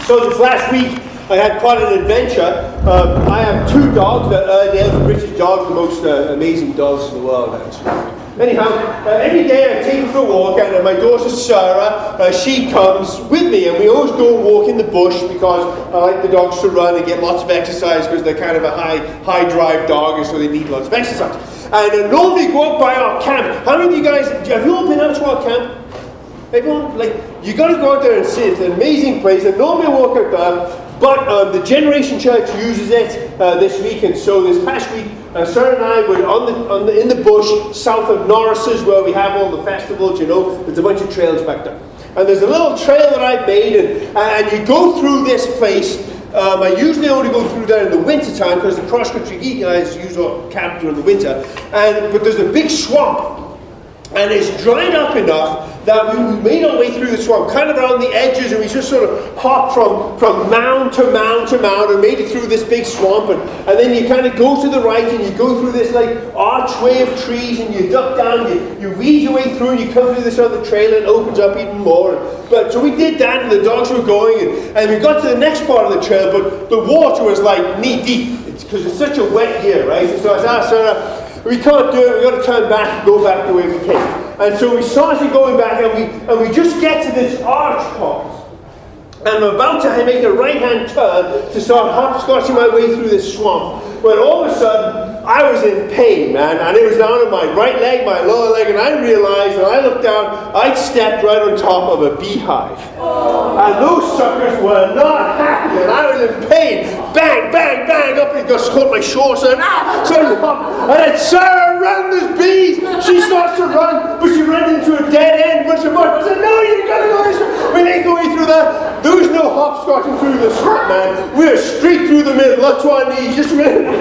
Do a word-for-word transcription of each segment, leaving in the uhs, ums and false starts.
So this last week, I had quite an adventure. Um, I have two dogs. They're Airedales, British dogs, the most uh, amazing dogs in the world, actually. Anyhow, uh, every day I take them for a walk, and uh, my daughter Sarah, uh, she comes with me, and we always go and walk in the bush because I like the dogs to run and get lots of exercise because they're kind of a high, high drive dog, and so they need lots of exercise. And uh, normally go up by our camp. How many of you guys, have you all been out to our camp? Everyone, like, you got to go out there and see it. It's an amazing place, and normally I walk out there. But um, the Generation Church uses it uh, this week, and so this past week, uh, Sarah and I were on the, on the, in the bush south of Norris's, where we have all the festivals. You know, there's a bunch of trails back there, and there's a little trail that I've made, and, and you go through this place. Um, I usually only go through there in the winter time because the cross country geek guys use our camp during the winter, and but there's a big swamp, and it's dried up enough that we, we made our way through the swamp, kind of around the edges, and we just sort of hopped from, from mound to mound to mound and made it through this big swamp. And, and then you kind of go to the right and you go through this like archway of trees and you duck down, you, you weed your way through and you come through this other trail and it opens up even more. But so we did that and the dogs were going and, and we got to the next part of the trail, but the water was like knee deep because it's, it's such a wet year, right? And so I said, Sarah, we can't do it, we've got to turn back and go back the way we came. And so we started going back, and we and we just get to this arch part. And I'm about to make a right-hand turn to start hopscotching my way through this swamp. When all of a sudden, I was in pain, man. And it was down on my right leg, my lower leg, and I realized, and I looked down, I'd stepped right on top of a beehive. Oh. And those suckers were not happy, and I was in pain. Bang, bang, bang, up and just caught my shorts, and ah! So I said, Sarah, run, there's bees! She starts to run, but she ran into a dead end, bunch of mud. I said, no, you gotta go this way. We didn't go way through that. There was no hopscotching through the swamp, man. We were straight through the middle, up to our knees, just ran.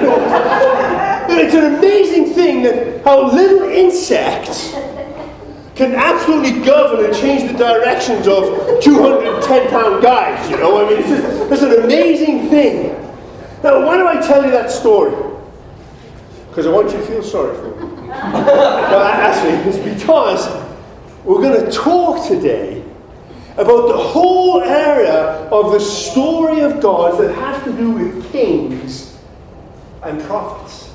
And it's an amazing thing that how little insects can absolutely govern and change the directions of two hundred ten pound guys, you know? I mean, it's, just, it's an amazing thing. Now, why do I tell you that story? Because I want you to feel sorry for me. Well, actually, it's because we're going to talk today about the whole area of the story of God that has to do with kings and prophets.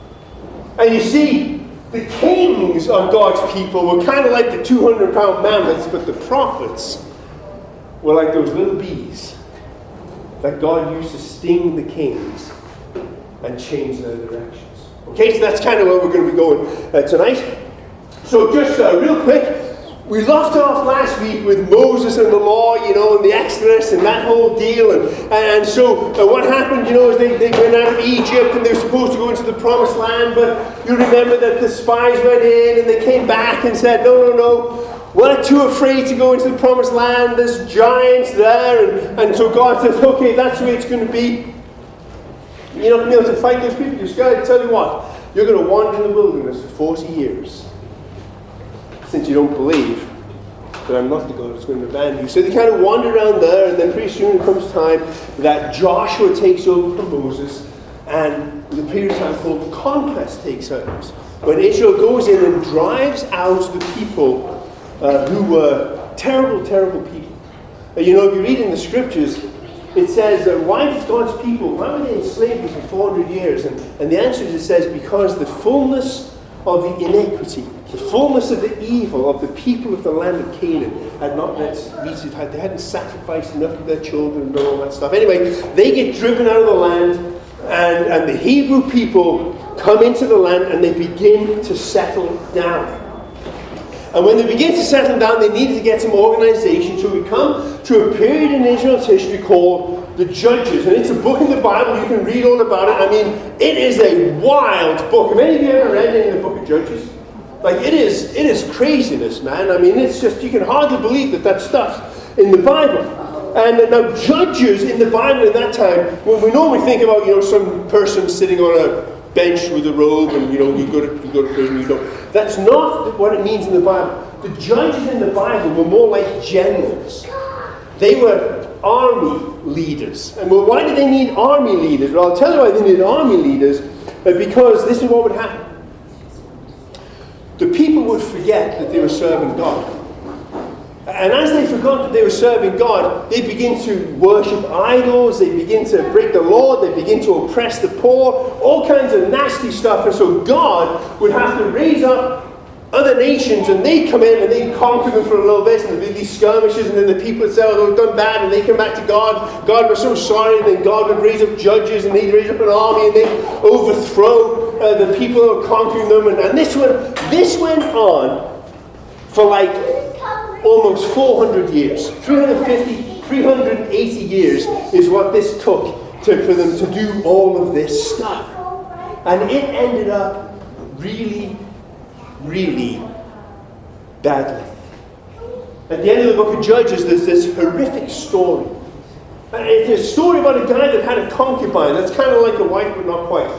And you see, the kings of God's people were kind of like the two hundred pound mammoths, but the prophets were like those little bees that God used to sting the kings and change their directions. Okay, so that's kind of where we're going to be going uh, tonight. So just uh, real quick, we left off last week with Moses and the law, you know, and the Exodus and that whole deal. And, and so uh, what happened, you know, is they, they went out of Egypt and they were supposed to go into the promised land. But you remember that the spies went in and they came back and said, no, no, no, we're too afraid to go into the promised land. There's giants there. And, and so God says, okay, that's the way it's going to be. You're not going to be able to fight those people. You're scared. I tell you what, you're going to wander in the wilderness for forty years. Since you don't believe that I'm not the God that's going to abandon you. So they kind of wander around there, and then pretty soon it comes time that Joshua takes over from Moses, and the period of time called conquest takes over. When Israel goes in and drives out the people uh, who were terrible, terrible people. Uh, you know, if you read in the scriptures, it says, uh, why does God's people, why were they in slavery for four hundred years? And, and the answer is, it says, because the fullness of the iniquity, the fullness of the evil of the people of the land of Canaan had not met reached. They hadn't sacrificed enough of their children and all that stuff. Anyway, they get driven out of the land, and, and the Hebrew people come into the land and they begin to settle down. And when they begin to settle down, they need to get some organization. So we come to a period in Israel's history called the Judges. And it's a book in the Bible. You can read all about it. I mean, it is a wild book. Have any of you ever read any of the book of Judges? Like, it is it is craziness, man. I mean, it's just, you can hardly believe that that stuff's in the Bible. And now, judges in the Bible at that time, when we normally think about, you know, some person sitting on a bench with a robe and, you know, you go to, you go to prison, you don't. That's not what it means in the Bible. The judges in the Bible were more like generals. They were army leaders. And well, why did they need army leaders? Well, I'll tell you why they needed army leaders. Because this is what would happen. The people would forget that they were serving God. And as they forgot that they were serving God, they begin to worship idols, they begin to break the law, they begin to oppress the poor, all kinds of nasty stuff. And so God would have to raise up other nations, and they come in and they conquer them for a little bit, and there'd be these skirmishes, and then the people would say, oh, they've done bad, and they come back to God. God was so sorry, and then God would raise up judges, and they'd raise up an army, and they'd overthrow uh, the people who were conquering them. And, and this went, this went on for like almost four hundred years. three hundred fifty, three hundred eighty years is what this took to, for them to do all of this stuff. And it ended up really, really badly. At the end of the book of Judges, there's this horrific story. And it's a story about a guy that had a concubine. That's kind of like a wife, but not quite.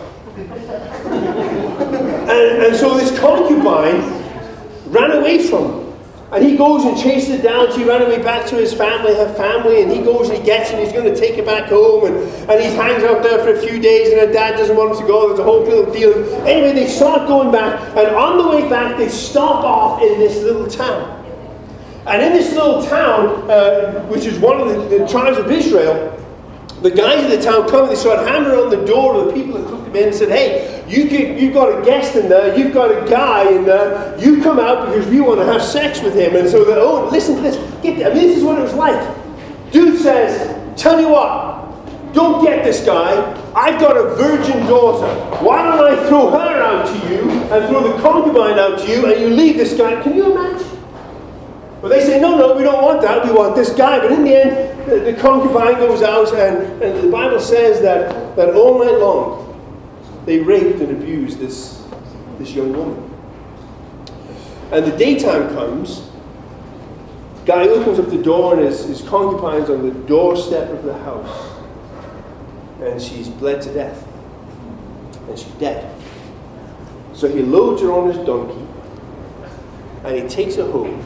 and, and so this concubine ran away from him. And he goes and chases her down. She ran away back to his family, her family, and he goes and he gets her and he's going to take her back home. And, and he hangs out there for a few days, and her dad doesn't want him to go. There's a whole little deal. Anyway, they start going back, and on the way back, they stop off in this little town. And in this little town, uh, which is one of the, the tribes of Israel, the guys in the town come and they start hammering on the door of the people that took them in and said, hey, you get, you've got a guest in there, you've got a guy in there, you come out because we want to have sex with him. And so they, oh, listen to this. Get, I mean, this is what it was like. Dude says, tell you what, don't get this guy. I've got a virgin daughter. Why don't I throw her out to you and throw the concubine out to you and you leave this guy? Can you imagine? But they say, no, no, we don't want that. We want this guy. But in the end, the, the concubine goes out, and, and the Bible says that, that all night long, they raped and abused this, this young woman. And the daytime comes, guy opens up the door, and his, his concubine's on the doorstep of the house. And she's bled to death. And she's dead. So he loads her on his donkey, and he takes her home.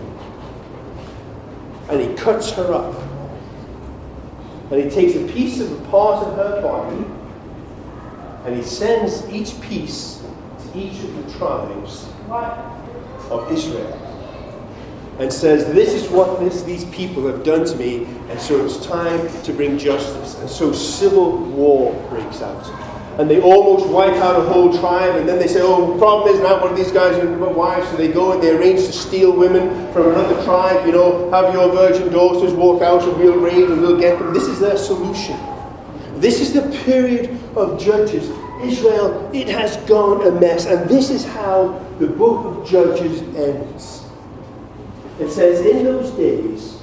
And he cuts her up. And he takes a piece of a part of her body, and he sends each piece to each of the tribes of Israel. And says, this is what this, these people have done to me, and so it's time to bring justice. And so civil war breaks out. And they almost wipe out a whole tribe, and then they say, oh, the problem is now one of these guys are my wives, so they go and they arrange to steal women from another tribe, you know, have your virgin daughters walk out and we'll raid and we'll get them. This is their solution. This is the period of Judges. Israel, it has gone a mess, and this is how the book of Judges ends. It says, in those days,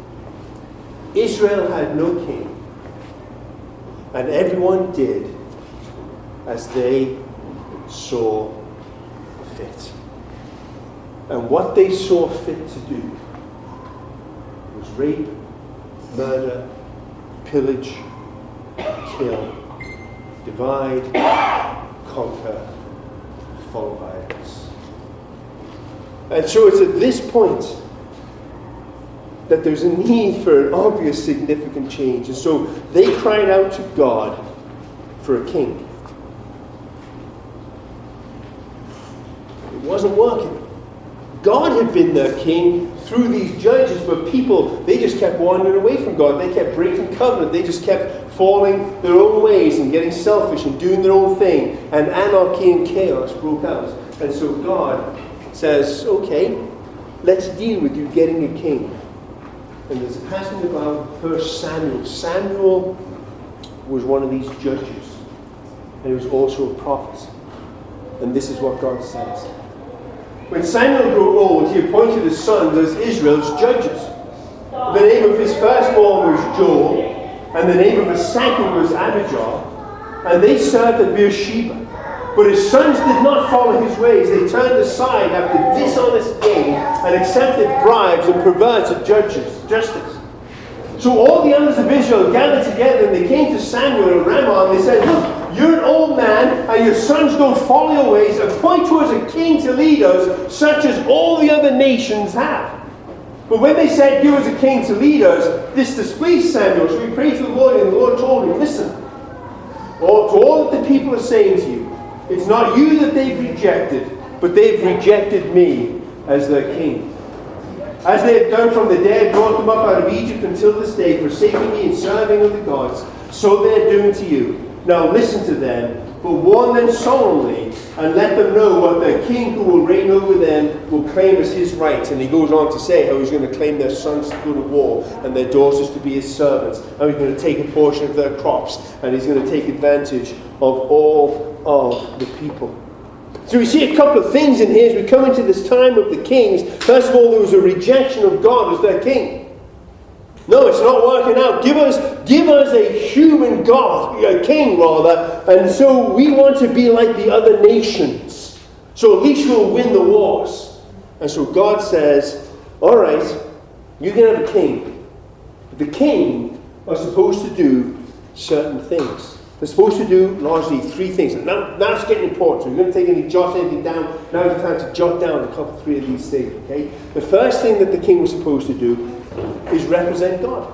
Israel had no king, and everyone did as they saw fit. And what they saw fit to do was rape, murder, pillage, kill, divide, conquer, follow violence. And so it's at this point that there's a need for an obvious significant change. And so they cried out to God for a king. It wasn't working. God had been their king through these judges, but people, they just kept wandering away from God. They kept breaking covenant. They just kept falling their own ways and getting selfish and doing their own thing. And anarchy and chaos broke out. And so God says, okay, let's deal with you getting a king. And there's a passage about First Samuel. Samuel was one of these judges. And he was also a prophet. And this is what God says. When Samuel grew old, he appointed his sons as Israel's judges. The name of his firstborn was Joel, and the name of his second was Abijah, and they served at Beersheba. But his sons did not follow his ways. They turned aside after dishonest gain and accepted bribes and perverted judges, justice. So all the elders of Israel gathered together, and they came to Samuel in Ramah, and they said, look, you're an old man, and your sons don't follow your ways. Appoint to us a king to lead us, such as all the other nations have. But when they said, give us a king to lead us, this displeased Samuel. So he prayed to the Lord, and the Lord told him, listen, all, to all that the people are saying to you, it's not you that they've rejected, but they've rejected me as their king. As they have done from the dead, brought them up out of Egypt until this day, forsaking me and serving other gods, so they are doing to you. Now listen to them, but warn them solemnly, and let them know what their king who will reign over them will claim as his rights. And he goes on to say how he's going to claim their sons to go to war and their daughters to be his servants. And he's going to take a portion of their crops, and he's going to take advantage of all of the people. So we see a couple of things in here as we come into this time of the kings. First of all, there was a rejection of God as their king. No, it's not working out. Give us, give us a human God, a king rather, and so we want to be like the other nations. So at least we'll win the wars. And so God says, all right, you can have a king. But the king are supposed to do certain things. They're supposed to do largely three things. And now, now it's getting important. So you're going to take any, jot anything down. Now's the time to jot down a couple, three of these things. Okay. The first thing that the king was supposed to do is represent God.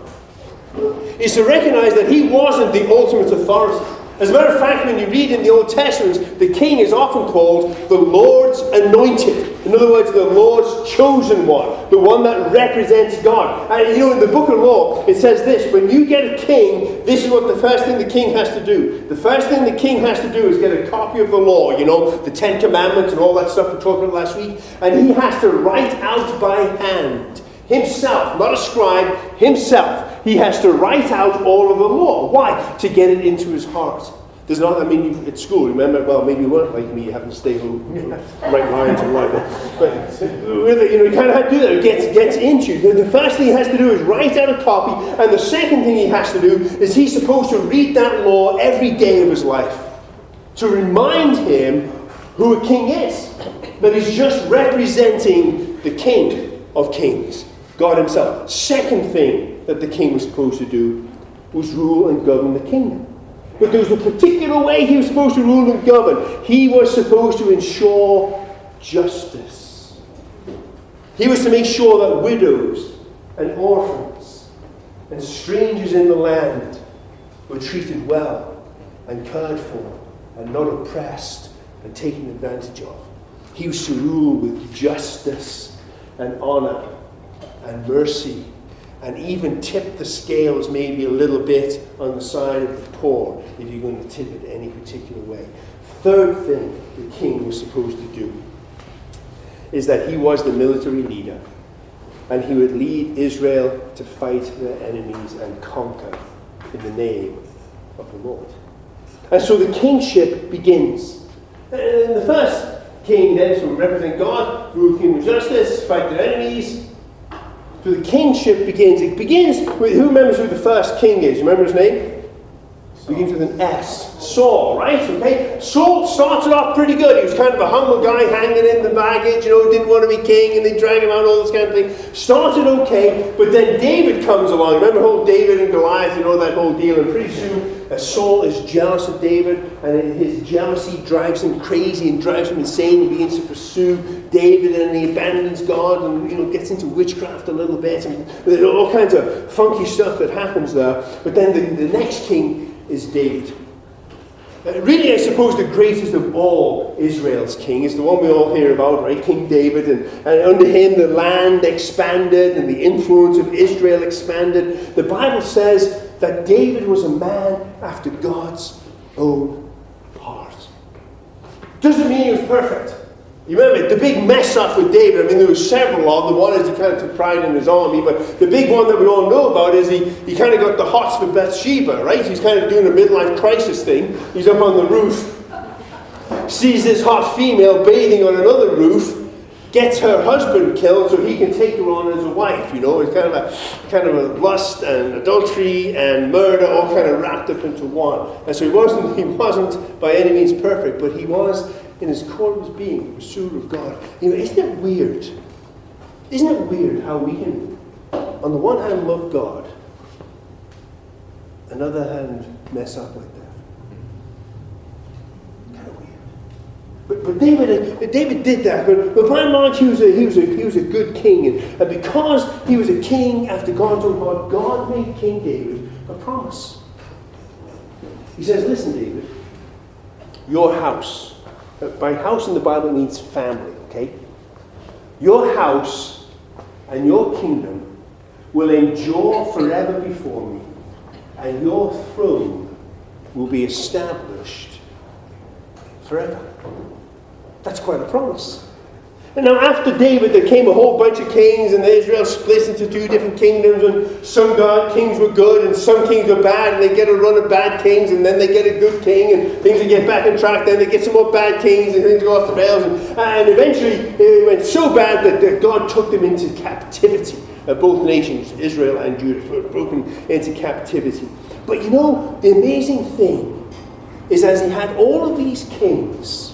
Is to recognize that he wasn't the ultimate authority. As a matter of fact, when you read in the Old Testament, the king is often called the Lord's anointed. In other words, the Lord's chosen one. The one that represents God. And you know, in the book of law, it says this: when you get a king, this is what the first thing the king has to do. The first thing the king has to do is get a copy of the law, you know, the Ten Commandments and all that stuff we talked about last week. And he has to write out by hand, himself, not a scribe, himself. He has to write out all of the law. Why? To get it into his heart. There's not, I mean, you, at school, remember, well, maybe you weren't like me, you having to stay home, you know, write lines and write it. But, you know, you kind of have to do that. It gets, gets into you. The first thing he has to do is write out a copy, and the second thing he has to do is he's supposed to read that law every day of his life to remind him who a king is. That he's just representing the King of Kings, God himself. Second thing that the king was supposed to do was rule and govern the kingdom. But there was a particular way he was supposed to rule and govern. He was supposed to ensure justice. He was to make sure that widows and orphans and strangers in the land were treated well and cared for and not oppressed and taken advantage of. He was to rule with justice and honor and mercy, and even tip the scales maybe a little bit on the side of the poor if you're going to tip it any particular way. Third thing the king was supposed to do is that he was the military leader, and he would lead Israel to fight their enemies and conquer in the name of the Lord. And so the kingship begins. And the first king then is to represent God, rule the kingdom with justice, fight their enemies. So the kingship begins. It begins with, who remembers who the first king is? You remember his name? It begins with an S. Saul, right? Okay. Saul started off pretty good. He was kind of a humble guy hanging in the baggage, you know, didn't want to be king, and they drag him out, all this kind of thing. Started okay, but then David comes along. Remember the whole David and Goliath, you know, that whole deal. And pretty soon, uh, Saul is jealous of David, and his jealousy drives him crazy and drives him insane. He begins to pursue David, and he abandons God, and you know, gets into witchcraft a little bit, and there's all kinds of funky stuff that happens there. But then the, the next king is David. Uh, really, I suppose the greatest of all Israel's king is the one we all hear about, right? King David. And, and under him the land expanded and the influence of Israel expanded. The Bible says that David was a man after God's own heart. Doesn't mean he was perfect. You remember the big mess up with David. I mean, there were several of them. One is he kind of took pride in his army, but the big one that we all know about is he, he kind of got the hots for Bathsheba, right? He's kind of doing a midlife crisis thing. He's up on the roof, sees this hot female bathing on another roof, gets her husband killed so he can take her on as a wife. You know, it's kind of a kind of a lust and adultery and murder all kind of wrapped up into one. And so he wasn't he wasn't by any means perfect, but he was, in his core of his being, a pursuer of God. You know, isn't it weird? Isn't it weird how we can, on the one hand, love God, on the other hand, mess up like that? Kind of weird. But, but David, David did that. But, but by and large, he was a he was a he was a good king, and, and because he was a king after God's own heart, God made King David a promise. He says, "Listen, David, your house." By house in the Bible means family, okay? Your house and your kingdom will endure forever before me, and your throne will be established forever. That's quite a promise. And now after David, there came a whole bunch of kings, and Israel split into two different kingdoms, and some God kings were good, and some kings were bad, and they get a run of bad kings, and then they get a good king, and things will get back on track, then they get some more bad kings, and things go off the rails, and, and eventually it went so bad that, that God took them into captivity. Uh, both nations, Israel and Judah, were broken into captivity. But you know, the amazing thing is as he had all of these kings,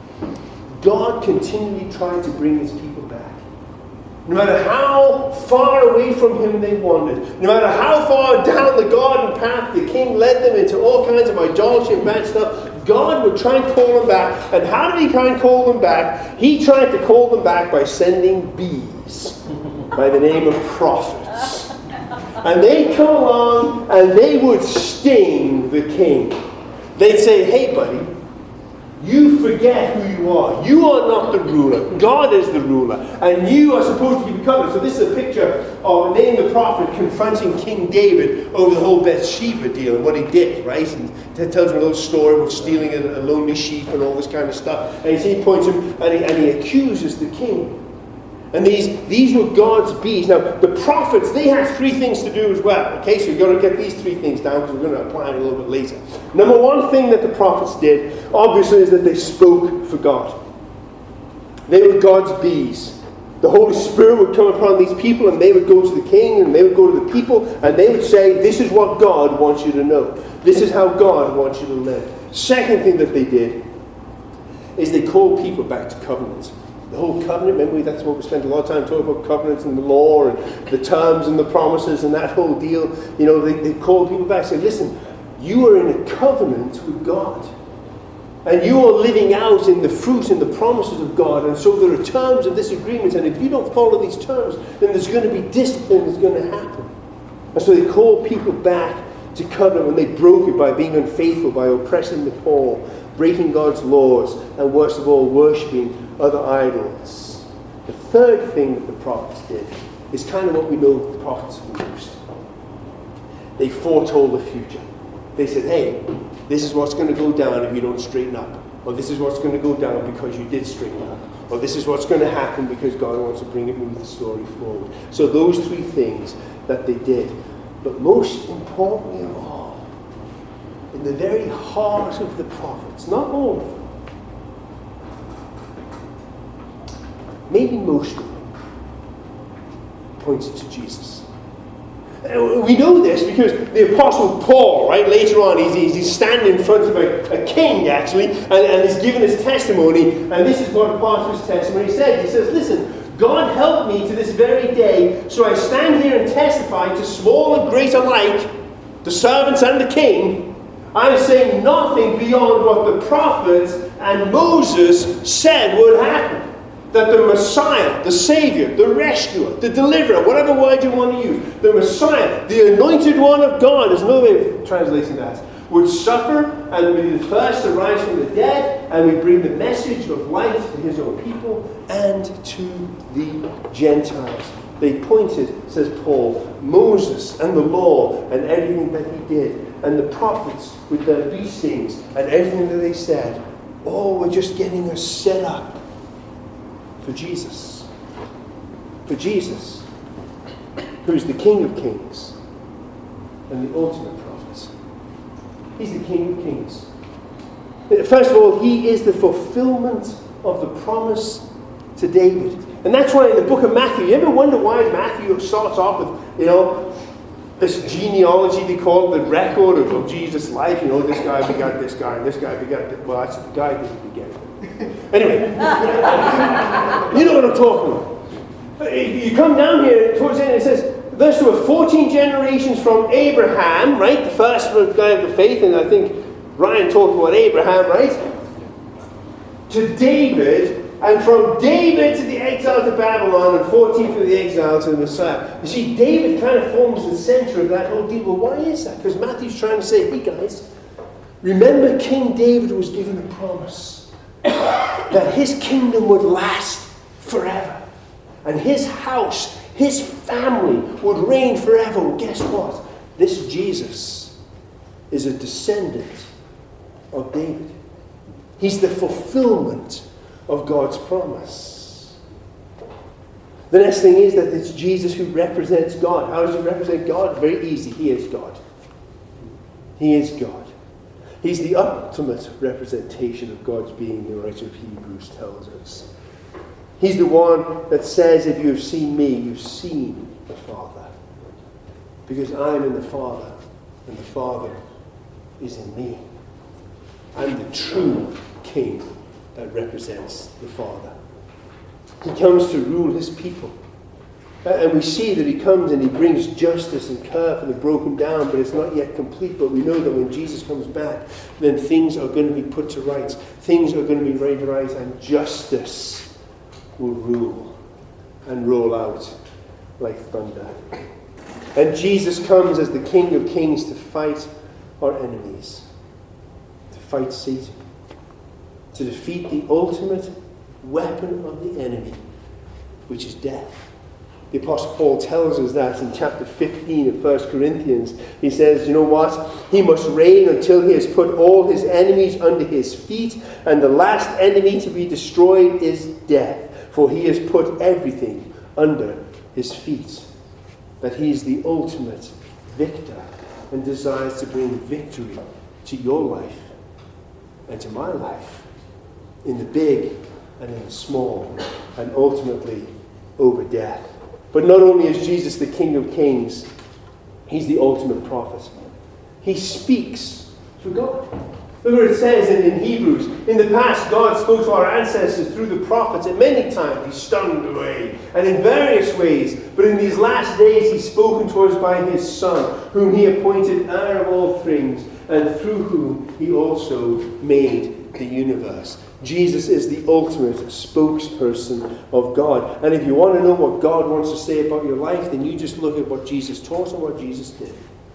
God continually tried to bring his people back. No matter how far away from him they wandered, no matter how far down the garden path the king led them into all kinds of idolatry and bad stuff, God would try and call them back. And how did he try and call them back? He tried to call them back by sending bees by the name of prophets. And they'd come along and they would sting the king. They'd say, hey buddy, you forget who you are. You are not the ruler. God is the ruler. And you are supposed to be covered. So this is a picture of Nathan the prophet confronting King David over the whole Bathsheba deal and what he did, right? And it tells him a little story about stealing a, a lonely sheep and all this kind of stuff. And he points him and he, and he accuses the king. And these, these were God's bees. Now, the prophets, they had three things to do as well. Okay, so you've got to get these three things down because we're going to apply it a little bit later. Number one thing that the prophets did, obviously, is that they spoke for God. They were God's bees. The Holy Spirit would come upon these people and they would go to the king and they would go to the people and they would say, this is what God wants you to know. This is how God wants you to live. Second thing that they did is they called people back to covenant. The whole covenant, remember that's what we spent a lot of time talking about, covenants and the law and the terms and the promises and that whole deal. You know, they, they called people back and said, listen, you are in a covenant with God. And you are living out in the fruit and the promises of God. And so there are terms of this agreement. And if you don't follow these terms, then there's going to be discipline that's going to happen. And so they called people back to covenant when they broke it by being unfaithful, by oppressing the poor, breaking God's laws, and worst of all, worshipping other idols. The third thing that the prophets did is kind of what we know the prophets do most. They foretold the future. They said, hey, this is what's going to go down if you don't straighten up. Or this is what's going to go down because you did straighten up. Or this is what's going to happen because God wants to bring it, move the story forward. So those three things that they did. But most importantly of all, in the very heart of the prophets, not all of them, maybe most of them, pointed to Jesus. And we know this because the Apostle Paul, right, later on, he's, he's standing in front of a, a king, actually, and, and he's giving his testimony, and this is what part of his testimony said. He says, listen, God helped me to this very day, so I stand here and testify to small and great alike, the servants and the king. I'm saying nothing beyond what the prophets and Moses said would happen. That the Messiah, the Savior, the Rescuer, the Deliverer, whatever word you want to use, the Messiah, the Anointed One of God, there's no way of translating that, would suffer and be the first to rise from the dead and would bring the message of life to his own people and to the Gentiles. They pointed, says Paul, Moses and the law and everything that he did, and the prophets with their bee stings and everything that they said, all were just getting us set up for Jesus. For Jesus, who is the King of Kings and the ultimate prophet. He's the King of Kings. First of all, he is the fulfillment of the promise to David. And that's why in the book of Matthew, you ever wonder why Matthew starts off with, you know, this genealogy, they call it, the record of, of Jesus' life. You know, this guy begot this guy, and this guy begot this. Well, that's the guy didn't beget him. Anyway, you know what I'm talking about. You come down here towards the end, it says, thus there were fourteen generations from Abraham, right? The first guy of the faith, and I think Ryan talked about Abraham, right? To David, and from David to the exile to Babylon, and fourteen from the exile to the Messiah. You see, David kind of forms the center of that whole deal. Well, why is that? Because Matthew's trying to say, hey guys, remember King David was given a promise that his kingdom would last forever. And his house, His family would reign forever. Well, guess what? This Jesus is a descendant of David. He's the fulfillment of God's promise. The next thing is that it's Jesus who represents God. How does he represent God? Very easy. He is God. He is God. He's the ultimate representation of God's being, the writer of Hebrews tells us. He's the one that says, if you have seen me, you've seen the Father. Because I am in the Father, and the Father is in me. I'm the true King that represents the Father. He comes to rule his people. And we see that he comes and he brings justice and care for the broken down, but it's not yet complete. But we know that when Jesus comes back, then things are going to be put to rights. Things are going to be made right, and justice will rule and roll out like thunder. And Jesus comes as the King of Kings to fight our enemies, to fight Satan, to defeat the ultimate weapon of the enemy, which is death. The Apostle Paul tells us that in chapter fifteen of First Corinthians. He says, you know what? He must reign until he has put all his enemies under his feet, and the last enemy to be destroyed is death, for he has put everything under his feet. That he is the ultimate victor and desires to bring victory to your life and to my life, in the big and in the small, and ultimately over death. But not only is Jesus the King of Kings, he's the ultimate prophet. He speaks for God. Look what it says in, in Hebrews. In the past, God spoke to our ancestors through the prophets, and many times he stoned away, and in various ways. But in these last days, he's spoken to us by his Son, whom he appointed heir of all things, and through whom he also made the universe. Jesus is the ultimate spokesperson of God. And if you want to know what God wants to say about your life, then you just look at what Jesus taught and what Jesus did.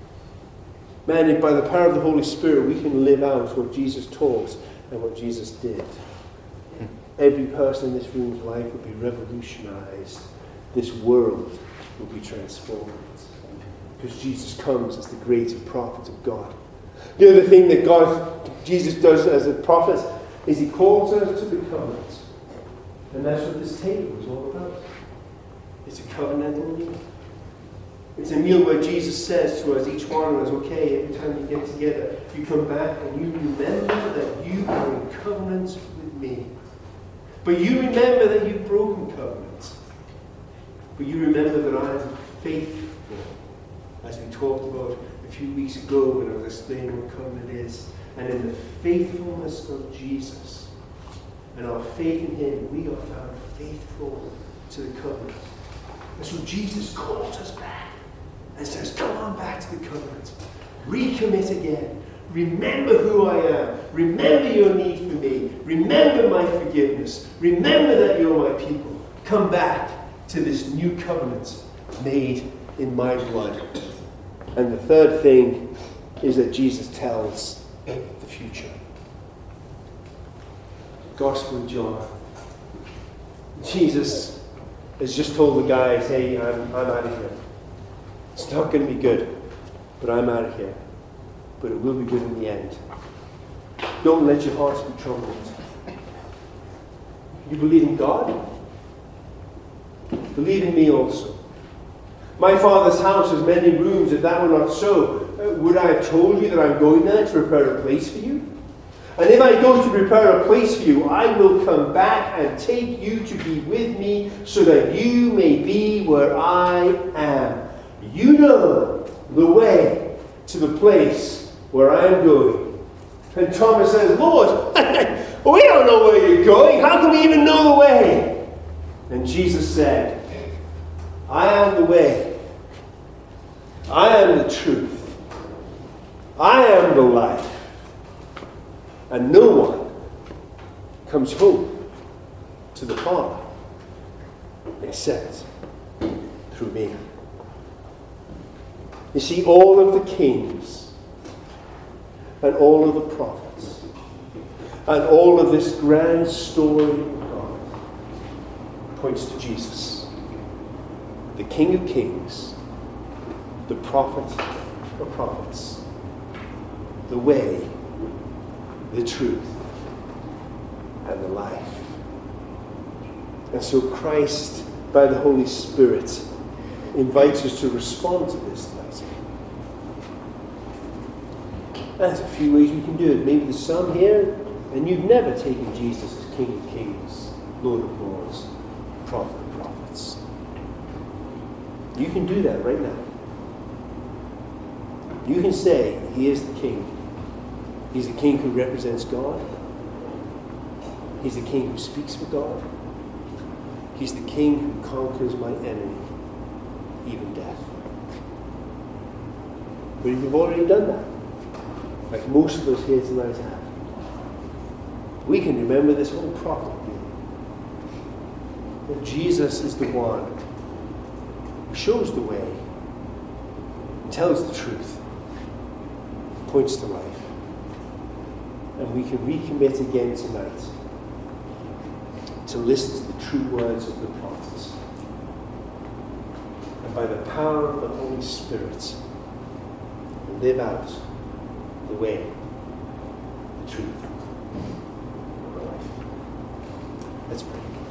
Man, if by the power of the Holy Spirit we can live out what Jesus taught and what Jesus did, every person in this room's life will be revolutionized. This world will be transformed. Because Jesus comes as the great prophet of God. The other thing that God, Jesus does as a prophet is he calls us to the covenant. And that's what this table is all about. It's a covenantal meal. It's a meal where Jesus says to us, each one of us, okay, every time you get together, you come back and you remember that you are in covenant with me. But you remember that you've broken covenant. But you remember that I am faithful. As we talked about a few weeks ago when I was explaining what covenant is. And in the faithfulness of Jesus and our faith in him, we are found faithful to the covenant. And so Jesus calls us back and says, come on back to the covenant. Recommit again. Remember who I am. Remember your need for me. Remember my forgiveness. Remember that you're my people. Come back to this new covenant made in my blood. And the third thing is that Jesus tells the future. Gospel of John. Jesus has just told the guys, hey, I'm, I'm out of here. It's not going to be good, but I'm out of here. But it will be good in the end. Don't let your hearts be troubled. You believe in God? Believe in me also. My Father's house has many rooms. If that were not so, would I have told you that I'm going there to prepare a place for you? And if I go to prepare a place for you, I will come back and take you to be with me, so that you may be where I am. You know the way to the place where I am going. And Thomas says, Lord, we don't know where you're going. How can we even know the way? And Jesus said, I am the way. I am the truth. I am the life. And no one comes home to the Father except through me. You see, all of the kings and all of the prophets and all of this grand story of God points to Jesus. the King of Kings, the prophet of prophets, the way, the truth, and the life. And so Christ, by the Holy Spirit, invites us to respond to this tonight. There's a few ways we can do it. Maybe there's some here, and you've never taken Jesus as King of Kings, Lord of Lords, Prophet of Prophets. You can do that right now. You can say, He is the King. He's the King who represents God. He's the King who speaks for God. He's the King who conquers my enemy, even death. But if you've already done that, like most of us here tonight have, we can remember this whole prophet that Jesus is the one who shows the way, tells the truth, points to life. And we can recommit again tonight to listen to the true words of the prophets. And by the power of the Holy Spirit, live out the way, the truth, and the life. Let's pray.